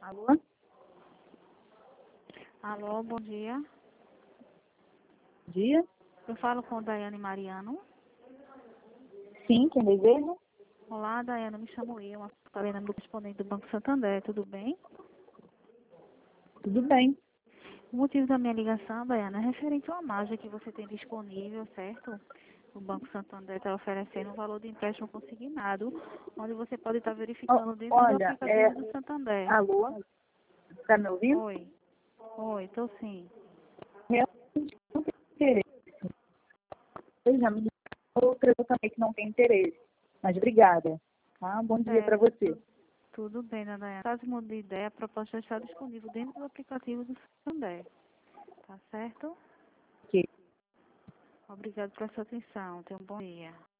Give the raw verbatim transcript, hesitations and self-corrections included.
Alô? Alô, bom dia. Bom dia? Eu falo com Daiane Mariano. Sim, quem deseja? Olá, Daiane, me chamo eu, uma Carolina do correspondente do Banco Santander, tudo bem? Tudo bem. O motivo da minha ligação, Daiane, é referente a uma margem que você tem disponível, certo? O Banco Santander está oferecendo um valor de empréstimo consignado, onde você pode estar Ó, verificando dentro do olha, é... aplicativo do Santander. Alô? Está me ouvindo? Oi, oi, estou sim. Realmente não tem interesse. Eu já me disse outra eu também que não tem interesse. Mas obrigada. Tá? Bom dia para Certo, você. tu- tudo bem, né, Daiane? Caso mude de ideia, a proposta está disponível dentro do aplicativo do Santander, tá certo? Ok. Obrigado pela sua atenção. Tenha um bom dia.